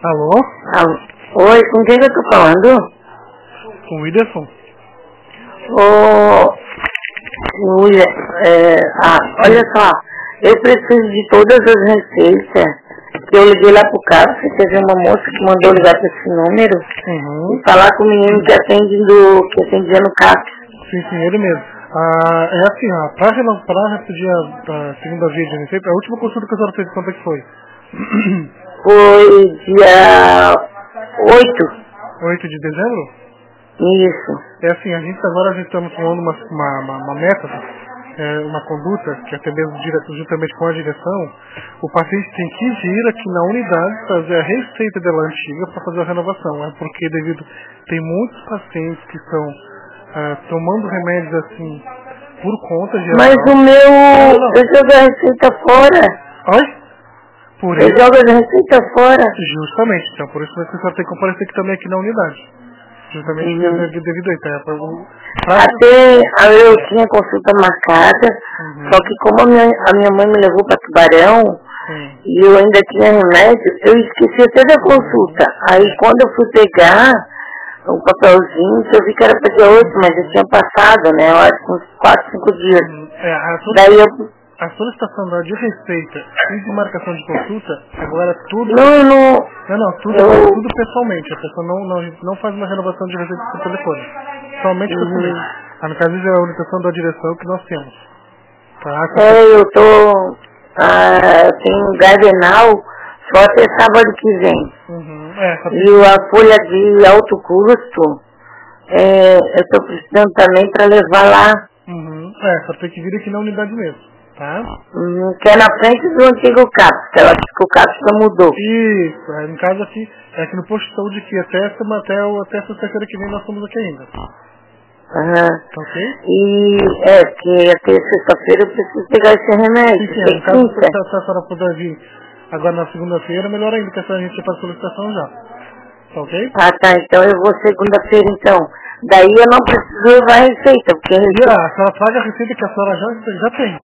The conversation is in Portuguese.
Alô? Alô? Oi, com quem que eu tô falando? Com o Whindersson. Olha só, eu preciso de todas as receitas. Que eu liguei lá pro carro, você teve uma moça que mandou ligar pra esse número e falar com o menino que atendia no carro. Sim, ele mesmo. É assim, para pedir a segunda via de receita, a última consulta que a senhora fez, quanto é que foi? Foi dia 8. 8 de dezembro? Isso. É assim, a gente estamos tomando uma meta, uma conduta, que até mesmo juntamente com a direção, o paciente tem que ir aqui na unidade fazer a receita dela antiga para fazer a renovação. É porque tem muitos pacientes que estão tomando remédios assim por conta geral. Mas eu jogo a receita fora. Oi? Por Eu isso, jogo a receita fora. justamente, então por isso que a senhora tem que comparecer aqui também aqui na unidade. Justamente devido a isso. Até eu tinha consulta marcada, só que como a minha mãe me levou para Tubarão e eu ainda tinha remédio, eu esqueci até da consulta. Aí quando eu fui pegar o papelzinho, eu vi que era para dia 8, mas eu tinha passado, né? Eu acho que uns 4, 5 dias. Daí eu... A solicitação de receita e de marcação de consulta, agora tudo... Tudo pessoalmente. A pessoa não faz uma renovação de receita por telefone. Somente pessoalmente. No caso, é a orientação da direção que nós temos. Tá? eu tenho um gardenal só até sábado que vem. E a folha de alto custo, eu estou precisando também para levar lá. Só tem que vir aqui na unidade mesmo. Tá? Que é na frente do antigo CAPS, que ela disse que o CAPS já mudou. Isso, no caso aqui, aqui no posto de saúde aqui, até sexta-feira que vem nós estamos aqui ainda. Ok? E que até sexta-feira eu preciso pegar esse remédio. Sim, no caso, se a senhora puder vir agora na segunda-feira, melhor ainda, que a gente faz a solicitação já. Tá ok? Tá, então eu vou segunda-feira então. Daí eu não preciso levar a receita, porque... A senhora traga a receita que a senhora já tem.